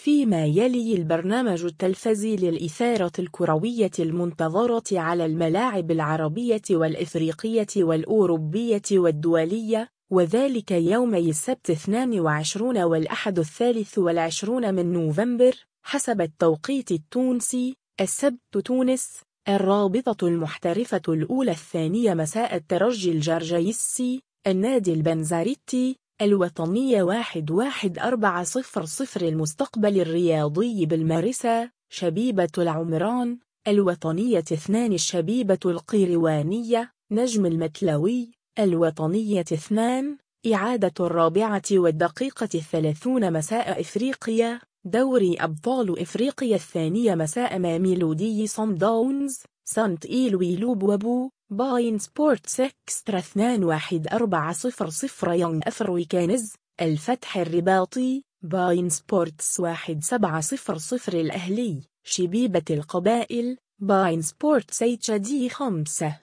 فيما يلي البرنامج التلفزي للإثارة الكروية المنتظرة على الملاعب العربية والإفريقية والأوروبية والدولية، وذلك يومي السبت 22 والأحد 23 من نوفمبر حسب التوقيت التونسي. السبت تونس. الرابطة المحترفة الأولى 2 مساء الترجي الجرجيسي، النادي البنزرتي، الوطنية 11400 المستقبل الرياضي بالمارسة، شبيبة العمران، الوطنية 2 الشبيبة القيروانية، نجم المتلوي، الوطنية 2، إعادة 4:30 مساء إفريقيا، دوري أبطال إفريقيا 2 مساء ميلودي صن داونز، سانت إيلوي لوبوبو، باين سبورتس إكسترا 21400 يونغ أفريكانز، الفتح الرباطي، باين سبورتس 1700 الأهلي، شبيبة القبائل، باين سبورتس HD 5.